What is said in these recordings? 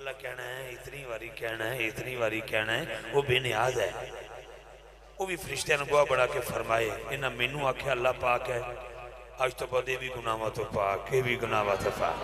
अल्लाह कहना है इतनी बारी कहना है, इतनी बारी कहना है, वो बेनियाज है। वो भी फरिश्तियां ने गवाह बना के फरमाए, इन्हें मैनू आख्या अल्लाह पाक है, अज तो बाद ये भी गुनाहों तो पाक, ये भी गुनाहों तो पाक।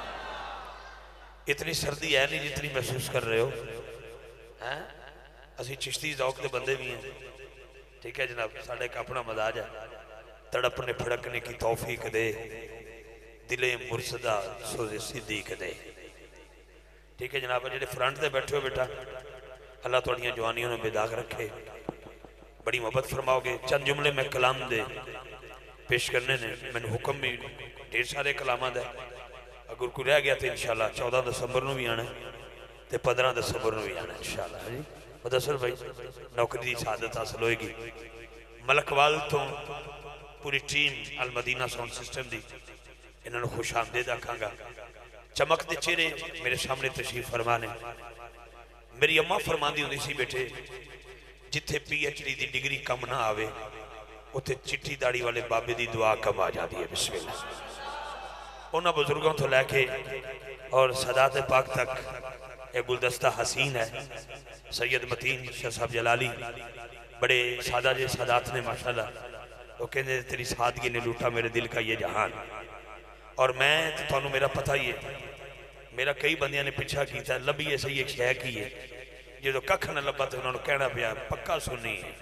इतनी सर्दी है नहीं जितनी महसूस कर रहे हो हैं। असी चिश्ती ज़ौक़ के बंदे भी हैं, ठीक है जनाब, साढ़ा एक अपना मजाज है। तड़पने फड़कने की तौफीक दे, दिले मुर्सदा सोज़े सिद्दीक दे, ठीक है जनाब। जेडे फ्रंट से बैठे हो बेटा, अल्लाह तुहाड़ियां जवानियों में बेदाग रखे, बड़ी मोहब्बत फरमाओगे। चंद जुमले में कलाम दे पेश करने ने, मैंने हुक्म भी ढेर सारे कलामां दा, अगर कोई रह गया तो इंशाल्लाह 14 दिसंबर को भी आना तो 15 दिसंबर को भी आना इंशाल्लाह। जी मुदस्सिर भाई, नौकरी की शहादत हासिल होएगी। मलकवाल तो पूरी team Al Madina sound system की इन्होंने खुश आमदेद आखांगा। चमकते चेहरे मेरे सामने तशरीफ फरमा ने। मेरी अम्मा फरमांदी होंदी सी, बेटे जिथे PhD की डिग्री कम ना आवे उत्थे चिट्टी दाड़ी वाले बाबे की दुआ कम आ जाती है। बिस्मिल्लाह। उन्होंने बुजुर्गों तो लैके और सदात पाक तक एक गुलदस्ता हसीन है। सैयद मतीन शाह साहब जलाली बड़े सादा जे सादात ने माशाल्लाह। वो कहते तेरी सादगी ने लूटा मेरे दिल का ये जहान। और मैं तो थानू मेरा पता ही है, मेरा कई बंदियां ने पीछा किया लभीए सही एक शह की है, जो कख न लभा तो उन्होंने कहना पाया पक्का सुन्नी है।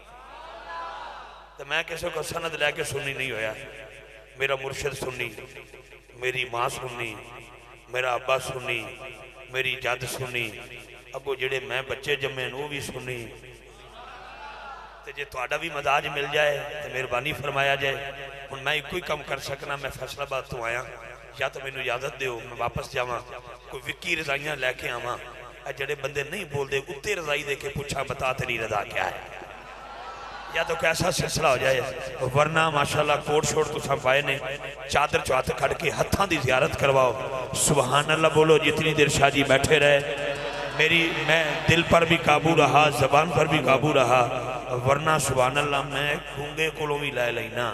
तो मैं किसी को सनद लैके सुन्नी नहीं होया। मेरा मुर्शिद सुन्नी, मेरी माँ सुन्नी, मेरा अब्बा सुन्नी, मेरी जद सुन्नी, अगो जेड़े मैं बच्चे जम्मे वो भी सुन्नी। तो जे तुहाडा भी मदाज मिल जाए तो मेहरबानी फरमाया जाए। हुण मैं एक ही काम कर सकना, मैं फैसलाबाद तो आया, या तो मैनू इजाजत दो मैं वापस जावां, कोई विक्की रजाइयां लैके आवां। जेडे बंदे नहीं बोलते उत्ते रजाई दे के पूछा बता तेरी रजा क्या है, या तो कैसा सिलसिला हो जाए। वरना माशाल्लाह कोट शोट तुसा पाए ने, चादर चो हथ खड़ के हत्थां दी ज़ियारत करवाओ। सुबहान अल्लाह बोलो जितनी देर शाह जी बैठे रहे। मैं दिल पर भी काबू रहा, जबान पर भी काबू रहा। वरना सुबहान अल्लाह मैं गूंगे कोलों भी लै लेना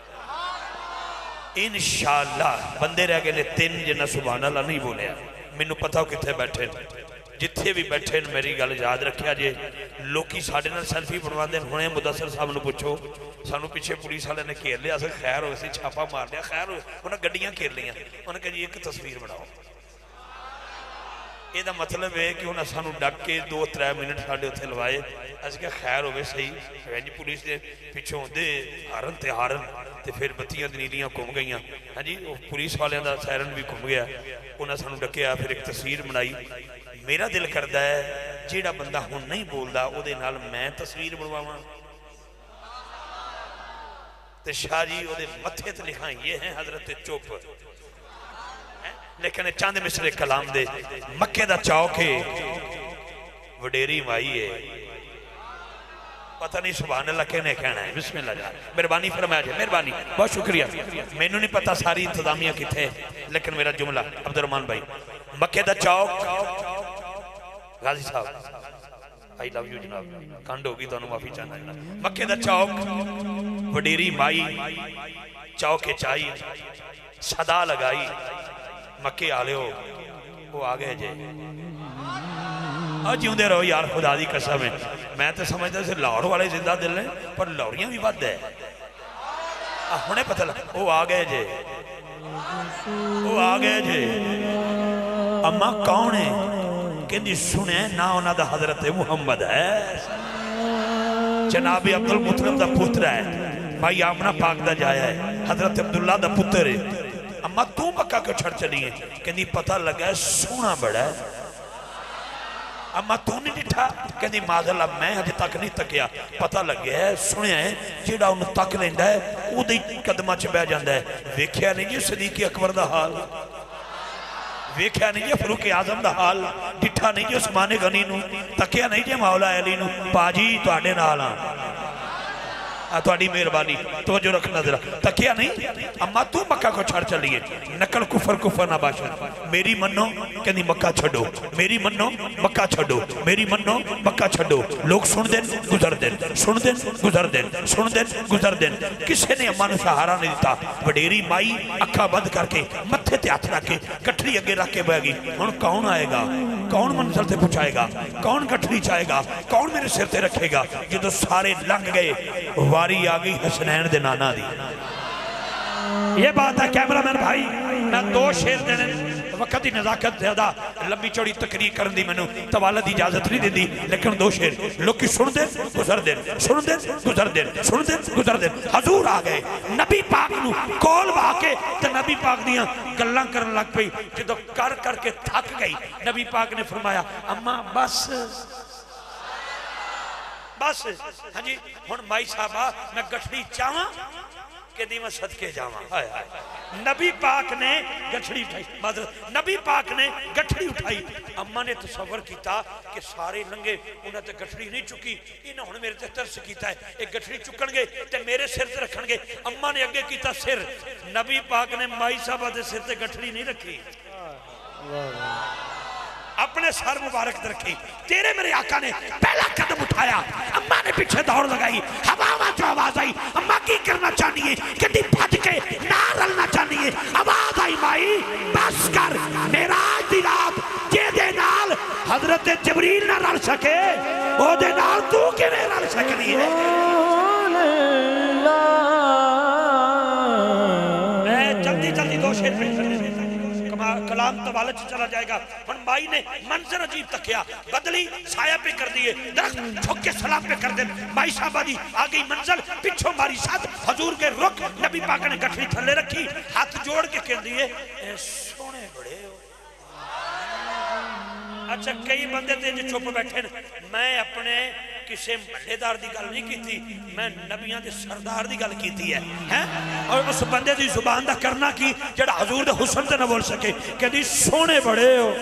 इंशाअल्लाह। बंदे रह गए 3 जिन्ना सुबहान अल्लाह नहीं बोलिया। मैनू पता कितने बैठे, जिथे भी बैठे मेरी गल याद रखिया जे। लोकी साडे नाल सेल्फी बनवाते हुणे मुदस्सिर साहब नूं पुछो, सानू पिछे पुलिस वाले ने घेर लिया, खैर हो सी छापा मार लिया, खैर उन्हें गड्डियां घेर लिया। उन्हें कहा जी एक तस्वीर बनाओ। यदा मतलब है कि उन्हें सानू डक के 2-3 मिनट साढ़े उत्थे लवाए। अस क्या खैर हो सही है जी। पुलिस के पिछों दे हारन ते हारन तो फिर बत्तियां नीलियां घूम गई। हाँ जी, पुलिस वालों का सायरन भी घूम गया। उन्हें सानू डकया, फिर एक तस्वीर बनाई। मेरा दिल करता है जेड़ा बंदा हुण नहीं बोलता उहदे नाल मैं तस्वीर बनवावां ते शाह जी उहदे मत्थे ते लिखां ये है हजरत चुप। लेकिन चंद मिसरे कलाम दे। मक्के दा चौक है, वडेरी माई है, पता नहीं सुभान अल्लाह कहने कहना है। बिस्मिल्लाह जा, मेहरबानी फरमाया जाए, मेहरबानी, बहुत शुक्रिया। मैनू नहीं पता सारी इंतजामिया किथे, लेकिन मेरा जुमला अब्दुर्रहमान भाई। मक्के दा चौक, गाजी साहब आई लव यू जनाब, कंड होगी तो माफी चाहना। मक्के दा चौक, वडेरी माई, चौके चाई सदा लगाई, मक्के आले हो वो आ गए जे। जिंदे रहो यार, खुदा दी कसम है। मैं तो समझता से लाहौर वाले जिंदा दिल ने, पर लाहौरियां भी वध है। हुणे पता लग वो आ गए जे, वो आ गए जे। अम्मा कौन है? कहती सुने ना उन्हों का हजरत मुहम्मद है, जनाब अब्दुल मुतलब का पुत्र है, भाई आमना पाक का जाया है, हजरत अब्दुल्ला का पुत्र है। अम्मा तू मक्का क्यों छड़ चली है? कहती पता लगा सोना बड़ा है। अम्मा तू नहीं डिठा? कहती माजल्ला मैं अजे तक नहीं तकिया, पता लगे है सुनिया है जेड़ा उन्हें तक लेंदा है उहदे कदमां च बह जांदा है। वेख्या नहीं जी सदीक अकबर का हाल, वेख्या नहीं जी फरूक आजम का हाल, डिठा नहीं जी उस्मान गनी नूं, तकिया नहीं जी मौला अली नूं। पाजी तुहाडे नाल थोड़ी मेहरबानी तवज्जो रखना जरा, तकिया नहीं। अम्मा तू मक्का को छड़ चलिए, नकल कुफर कुफर ना बाशन। मेरी मनो कहनी मक्का छड़ो, मेरी मनो मक्का छड़ो, मेरी मनो मक्का छड़ो। लोग सुन देन गुजर देन, सुन देन गुजर देन, सुन देन गुजर देन। किसी ने अम्मा नूं सहारा नहीं दिता। वडेरी माई अखा बंद करके मत्थे متھے تے ہاتھ رکھ کے گٹھڑی اگے رکھ کے بہ گئی ہن کون آئے گا کون منزل تے پہنچائے گا کون گٹھڑی چاہے گا کون میرے سر تے رکھے گا جدو سارے لنگ گئے واری آ گئی حسنین دے نانا دی یہ بات ہے کیمرہ مین بھائی میں دو شیر دینے وقت دی نزاکت زیادہ لمبی چوڑی تقریر کرن دی منو توالد اجازت نہیں دیں دی لیکن دو شیر لوگ سن دیں گزر دیں سن دیں گزر دیں سن دیں گزر دیں حضور آ گئے نبی پاک نو کول با کے تو نبی پاک دیاں گلاں کرن لگ پئی جدو کر کے تھک گئی نبی پاک نے فرمایا اماں بس بس ہاں جی ہن مائی صاحبہ میں گٹھڑی چاہاں کہ دیمہ صدقے جاواں نبی پاک نے گٹھڑی اٹھائی معذرت نبی پاک نے گٹھڑی اٹھائی اماں نے تصور کیتا کہ سارے لنگے انہاں تے گٹھڑی نہیں چکی انہاں ہن میرے تے ترس کیتا ہے ایک گٹھڑی چکن گے تے میرے سر تے رکھن گے اماں نے اگے کیتا سر نبی پاک نے مائی صاحبہ دے سر تے گٹھڑی نہیں رکھی اپنے سر مبارک رکھی تیرے میرے آقا نے پہلا قدم اٹھایا اماں نے پیچھے دوڑ لگائی ہوا جو آواز آئی اماں کی کرنا چاہیے کدی بھج کے نہ رلنا چاہیے آواز آئی مائی بس کر معراج دی رات جے دے نال حضرت جبریل نہ رل سکے او دے نال تو کیویں رل سکنی ہے میں جلدی جلدی دو شیر پیش کر دیں کلام توالد سے چلا جائے گا ہن مائی نے منظر عجیب تکیا بدلی سایہ پہ کر دیئے درخت چھک کے سلام پہ کر دیں مائی صاحبہ دی آگئی منزل پچھو ماری ساتھ حضور کے رک نبی پاک نے گٹھڑی تھلے رکھی ہاتھ جوڑ کے کہہ دیئے اے سونے بڑے ہو اچھا کئی بندے تھے جو چھپ بیٹھے میں اپنے کسے مہدار دی گل نہیں کی تھی میں نبیاں دے سردار دی گل کی تھی ہے اور اس بندے دی زبان دا کرنا کی جڑا حضور دے حسن تے نہ بول سکے کہ دی سونے بڑے ہو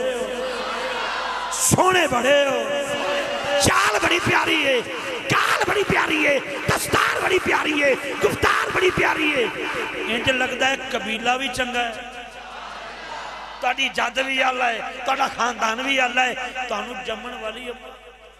سونے بڑے ہو چال بڑی پیاری ہے کال بڑی پیاری ہے دستار بڑی پیاری ہے گفتار بڑی پیاری ہے انج لگتا ہے قبیلہ بھی چنگا ہے تاڑی جاد بھی اللہ ہے تاڑا خاندان بھی اللہ ہے تانو جمن والی امہ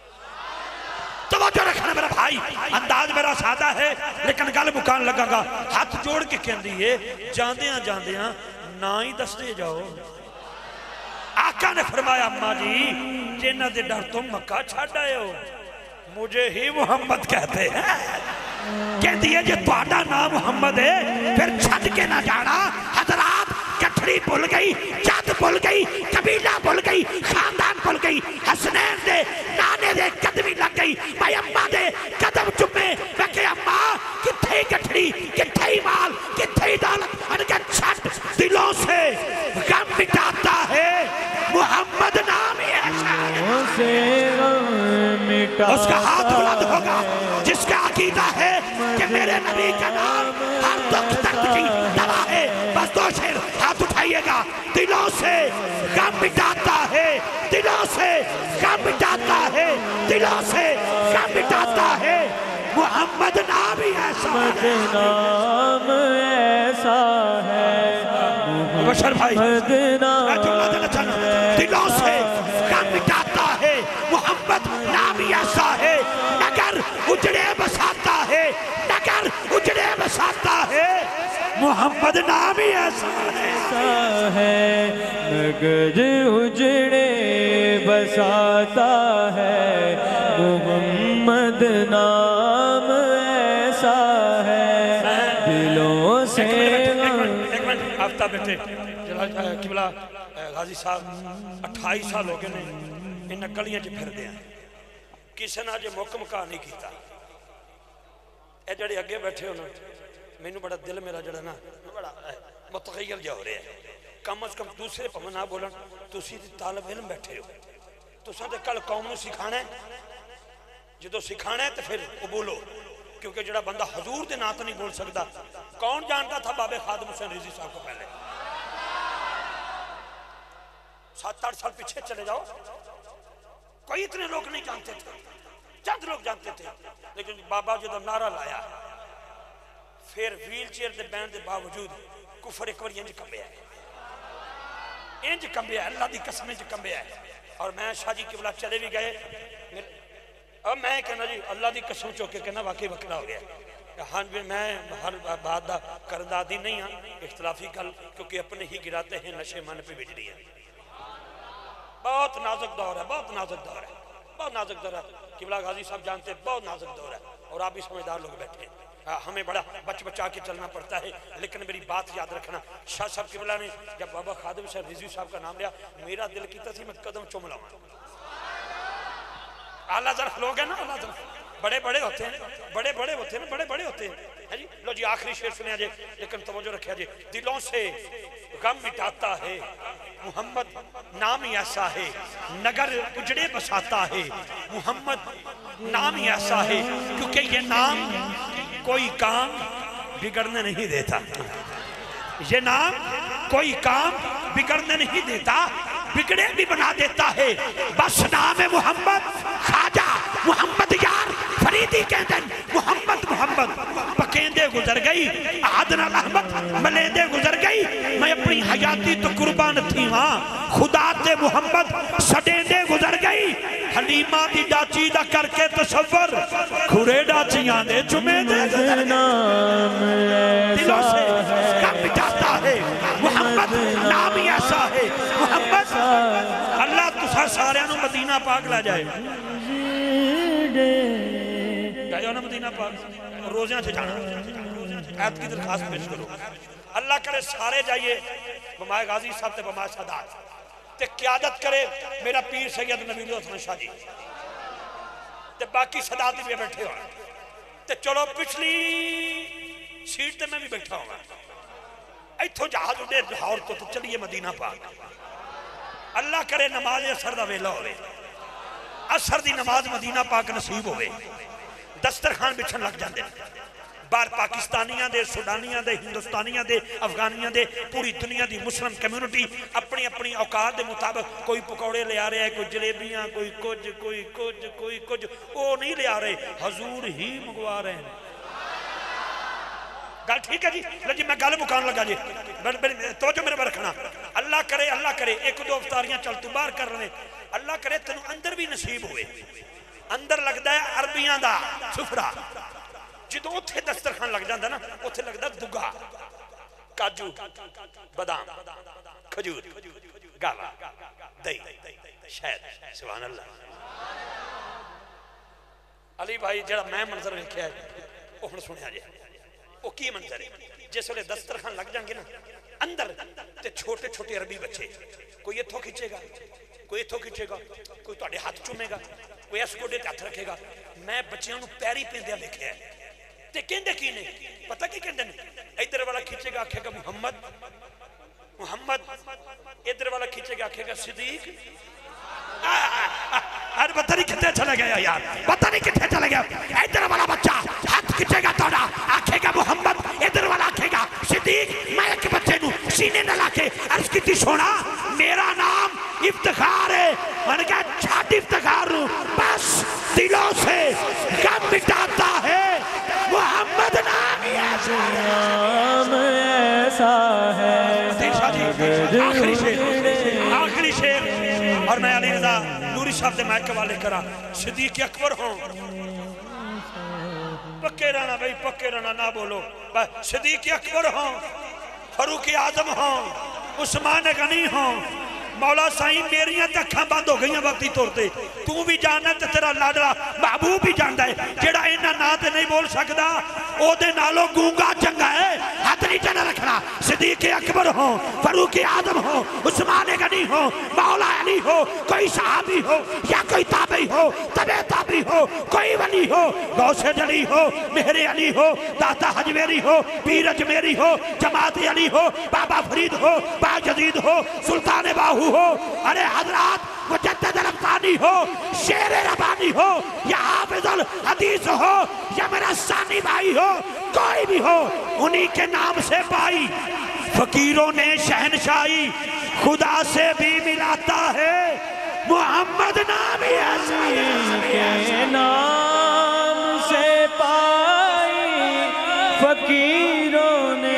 توجہ رکھنا میرا بھائی انداز میرا سادہ ہے لیکن گل مکان لگا گا ہاتھ جوڑ کے کہن دیئے جاندیاں نہ ہی دستے جاؤ آقا نے فرمایا اماں جی جنہ دے ڈر تم مکہ چھاڑ آئے ہو مجھے ہی محمد کہتے ہیں کہہ دیئے جے تواڈا نام محمد ہے پھر چھڑ کے نہ جانا حضرات گٹھڑی بھول گئی جد بھول گئی قبیلہ بھول گئی خاندان بھول گئی حسنین دے نانے دے قدمی لگ گئی بھائی اماں دے قدم چمے رکھے اماں کتھے گٹھڑی کتھے مال کتھے دولت ان کے چھٹ دلوں سے غم مٹاتا ہے محمد نام ہی ایسا ہے اس کا ہاتھ بلند ہوگا جس کا عقیدہ ہے کہ میرے نبی کا نام ہر دکھ درد کی دوا ہے بس دو شیر ہاتھ اٹھائیے گا دلوں سے غم مٹاتا ہے دلوں سے غم مٹاتا ہے دلوں سے غم مٹاتا ہے محمد نام ہی ایسا ہے نام ایسا ہے بشر بھائی دلوں سے غم مٹاتا ہے محمد نام ہی ایسا ہے نگر اجڑے بساتا ہے نگر اجڑے بساتا ہے محمد نام ہی ایسا ہے نگر اجڑے بساتا ہے محمد نام ایسا ہے دلوں سے ایک منٹ آفتاب بیٹھے قبلہ غازی صاحب 28 سال ہو گئے نے ان گلیاں جو پھر دیا کسی نے جو محکم کا نہیں کیتا اے جڑے اگے بیٹھے ہونا میں نے بڑا دل میرا جڑا نا بڑا متغیر جا ہو رہے ہیں کم از کم دوسرے پہ نہ بولن تسی طالب علم بیٹھے ہو تساں تے کل قوم نو سکھانا ہے جدو سکھانا ہے تو پھر قبولو کیونکہ جڑا بندہ حضور دے نات نہیں بول سکتا کون جانتا تھا بابے خادم حسین رضی صاحب کو پہلے 7-8 سال پیچھے چلے جاؤ کوئی اتنے لوگ نہیں جانتے تھے چند لوگ جانتے تھے لیکن بابا جدو نعرہ لایا پھر ویل چیئر دے بین دے باوجود کفر ایک بار انج کمبیا ہے انج کمبیا ہے اللہ دی قسم انج کمبیا ہے اور میں شاہ جی قبلہ چلے بھی گئے اب میں کہنا جی اللہ دی قسم چوکے کہنا واقعی وکرہ ہو گیا ہاں میں ہر بات دا کردادی نہیں ہاں اختلافی کل کیونکہ اپنے ہی گراتے ہیں نشے من پہ بجلی ہے بہت نازک دور ہے بہت نازک دور ہے بہت نازک دور ہے قبلہ غازی صاحب جانتے ہیں بہت نازک دور ہے اور آپ بھی سمجھدار لوگ بیٹھے ہیں ہمیں بڑا بچا کے چلنا پڑتا ہے لیکن میری بات یاد رکھنا شاہ صاحب قبلہ نے جب بابا خادم صاحب رضوی صاحب کا نام لیا میرا دل کیتا تھی میں قدم چوم لاؤں اعلیٰ ظرف لوگ ہیں نا اعلیٰ ظرف بڑے بڑے ہوتے ہیں بڑے بڑے ہوتے ہیں بڑے بڑے ہوتے ہیں جی لو جی آخری شعر سنیا جی لیکن توجہ رکھیا جی دلوں سے غم مٹاتا ہے محمد نام ہی ایسا ہے نگر اجڑے بساتا ہے محمد نام ہی ایسا ہے کیونکہ یہ نام کوئی کام بگڑنے نہیں دیتا یہ نام کوئی کام بگڑنے نہیں دیتا بگڑے بھی بنا دیتا ہے بس نام محمد خواجہ محمد یار فریدی کہتے ہیں محمد محمد پکیندے گزر گئی آدنا رحمت ملیندے گزر گئی میں اپنی حیاتی تو قربان تھی ہاں خدا تے محمد سڈیندے گزر گئی حلیمہ دی ڈاچی دا کر کے تصور کھرے ڈاچیاں دے چمے دے دلوں سے کم جاتا ہے محمد نام ہی ایسا ہے محمد اللہ تسا سارے انہوں مدینہ پاک لا جائے جائے انہوں مدینہ پاک روزیاں سے جانا ایت کی درخواست پیش کرو اللہ کرے سارے جائیے بمائے غازی صاحب تے بمائے صدات تے قیادت کرے میرا پیر سید نبی اللہ حسن شاہ جی تے باقی صدات بھی بیٹھے ہوں تے چلو پچھلی سیٹ تے میں بھی بیٹھا ہوں ایتھو جہاز اڑے لاہور تو چلیے مدینہ پاک اللہ کرے نماز اثر دا ویلا ہوئے اثر دی نماز مدینہ پاک نصیب ہوئے دسترخوان بچھن لگ جاندے بار پاکستانیاں دے سوڈانیاں دے ہندوستانیاں دے افغانیاں دے پوری دنیا دی مسلم کمیونٹی اپنی اپنی اوقات دے مطابق کوئی پکوڑے لے آ رہے ہیں کوئی جلیبیاں کوئی کچھ وہ نہیں لے آ رہے حضور ہی منگوا رہے ہیں گل ٹھیک ہے جی میں گل مکان لگا جی توجہ میرے پر رکھنا اللہ کرے ایک دو افطاریاں چل تو باہر کر رہے اللہ کرے تنوں اندر بھی نصیب ہوئے اندر لگتا ہے عربیاں دا سفرہ جدوں اتھے دسترخوان لگ جاندہ نا اتھے لگتا دگا کاجو بادام کھجور گاوا دہی شہد سبحان اللہ علی بھائی جڑا میں منظر رکھیا ہے وہ ہن سنیا جائے وہ کی منظر ہے جس ویلے دسترخوان لگ جائیں گے نا اندر تے چھوٹے چھوٹے عربی بچے کوئی اتھوں کھچے گا کوئی اتھوں کھچے گا کوئی تواڈے ہاتھ چومے گا کوئی اس گوڑے تے ہاتھ رکھے گا میں بچیاں نوں پیری پیندیا لکھیا ہے تے کہندے کی نے پتہ کی کہندے نے ادھر والا کھچے گا آکھے گا محمد ادھر والا کھچے گا آکھے گا صدیق ار پتہ نہیں کتے چلے گیا یار پتہ نہیں کتے چلے گیا ادھر والا بچہ ہاتھ کھچے گا توڑا آکھے گا محمد ادھر والا آکھے گا صدیق میں ایک بچے نو سینے نہ لاکے عرض کی تھی سونا میرا نام افتخار ہے میں نے کہا چھاٹ افتخار نو بس دلوں سے غم مٹاتا ہے محمد نام ایسا ہے آخری شیر اور میں علی رضا نوری صاحب دے مائک والے کرا صدیق اکبر ہوں پکے رہنا بھئی پکے رہنا نہ بولو صدیق اکبر ہوں فاروق اعظم ہوں عثمان غنی ہوں مولا سائیں میریاں تکھاں بند ہو گئیاں وقتی توڑتے تو بھی جاننا تے تیرا لاڈلا محبوب بھی جاندا ہے جیڑا انہاں نا تے نہیں بول سکدا او دے نالوں گونگا چنگا ہے ہاتھ نہیں چنا رکھنا صدیق اکبر ہو فاروق اعظم ہو عثمان غنی ہو مولا علی ہو کوئی صحابی ہو یا کوئی تابعی ہو تبع تابعی ہو کوئی ولی ہو غوث جلی ہو مہر علی ہو داتا حجویری ہو پیر اجمیری ہو جماعت علی ہو بابا فرید ہو با جدید ہو سلطان باہو ہو ارے حضرات مجدد ربانی ہو شیر ربانی ہو یا حافظ الحدیث ہو یا میرا ثانی بھائی ہو کوئی بھی ہو انہی کے نام سے پائی فقیروں نے شہنشاہی خدا سے بھی ملاتا ہے محمد نام عزیز کے نام سے پائی فقیروں نے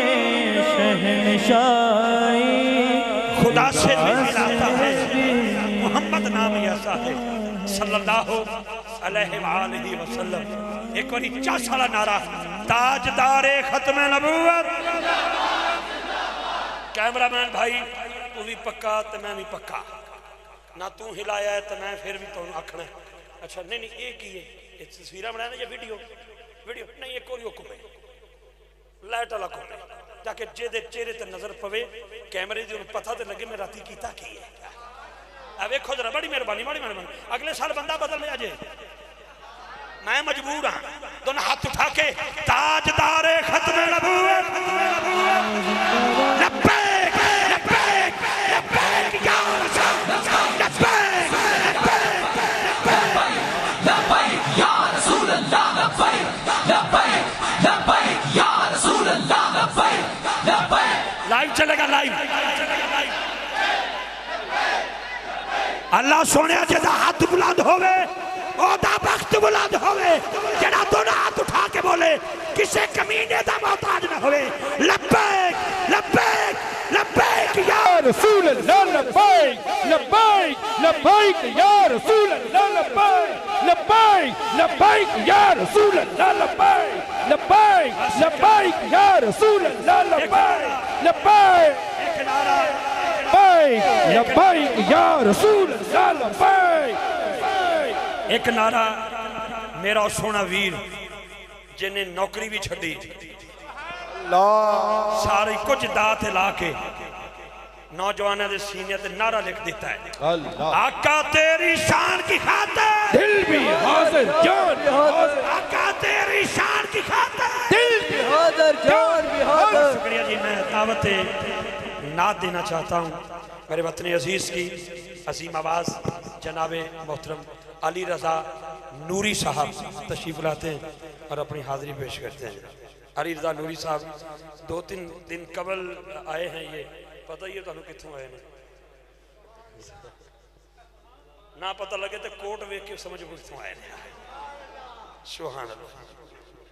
شہنشاہی خدا سے بھی ملاتا ہے محمد نام ایسا ہے صلی اللہ علیہ وآلہ وسلم ایک اور 50 سالہ نعرہ تاجدار ختم نبوت کیمرہ مین بھائی تو بھی پکا تو میں بھی پکا نہ تو ہلایا ہے تو میں پھر بھی تو آکھنا ہے اچھا نہیں نہیں ایک ہی ہے یہ تصویرہ بنایا نا یہ ویڈیو نہیں ایک اور حکم ہے لائٹ والا حکم ہے تاکہ جے دے چہرے تے نظر پوے کیمرے دی انہوں پتہ تے لگے میں راتی کیتا کی ہے اب ایک خود بڑی مہربانی اگلے سال بندہ بدل لیا جے میں مجبور ہاں دونوں ہاتھ اٹھا کے تاجدار ختم نبوت لبیک لبیک لبیک یا رسول لبیک لبیک یا رسول اللہ لبیک لبیک لبیک یا رسول اللہ لبیک لبیک لائیو چلے گا لائیو اللہ سونے جیسا ہاتھ بلند ہوئے اوہ وقت بلند ہوئے جنا دونوں ہاتھ اٹھا کے بولے کسے کمینے دا محتاج نہ ہوئے لبیک لبیک لبیک یا رسول اللہ لبیک لبیک لبیک یا رسول اللہ لبیک لبیک لبیک یا رسول اللہ لبیک لبیک لبیک یا رسول اللہ لبیک لبیک لبیک یا رسول اللہ لبیک ایک نعرہ میرا سونا ویر جنہیں نوکری بھی چھڑی ساری کچھ دات لا کے نوجوانہ دے سینے تے نعرہ لکھ دیتا ہے آقا تیری شان کی خاطر دل بھی حاضر جان بھی حاضر آقا تیری شان کی خاطر دل بھی حاضر جان بھی حاضر شکریہ جی میں دعوت نعت دینا چاہتا ہوں میرے وطن عزیز کی عظیم آواز جناب محترم علی رضا نوری صاحب تشریف لاتے ہیں اور اپنی حاضری پیش کرتے ہیں علی رضا نوری صاحب 2-3 دن قبل آئے ہیں یہ پتہ ہی ہے تو انہوں کتوں آئے ہیں نہ پتہ لگے تو کوٹ ویک کے سمجھ کتوں آئے ہیں سبحان اللہ